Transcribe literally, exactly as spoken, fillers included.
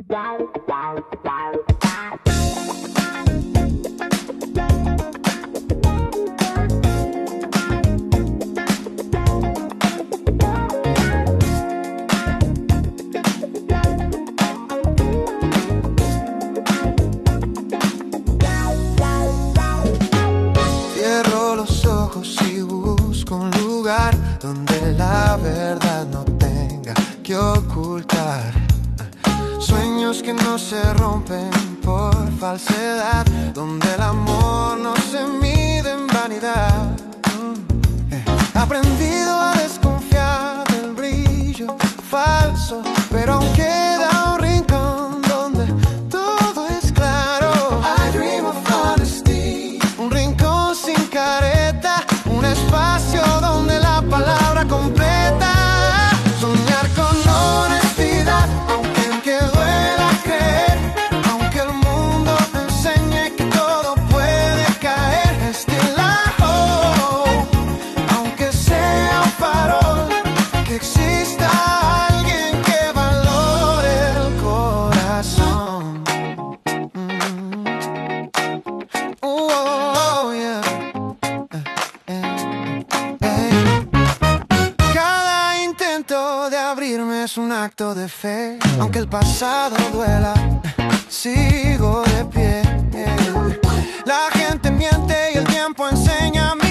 Cierro los ojos y busco un lugar donde la verdad no tenga que ocultar. Sueños que no se rompen por falsedad, donde el amor no se mide en vanidad. He aprendido a desconfiar del brillo falso, pero aún queda un rincón donde todo es claro. I dream of honesty, un rincón sin careta, un espacio donde la palabra completa. Soñar con honestidad, aunque que duela creer, aunque el mundo te enseñe que todo puede caer. Still I hope, aunque sea un farol, que exista alguien que valore el corazón. Mm. Oh, oh, yeah. Eh, eh, eh. Cada intento de abrirme es un acto de fe, aunque el pasado duela, sigo de pie. La gente miente y el tiempo enseña a mí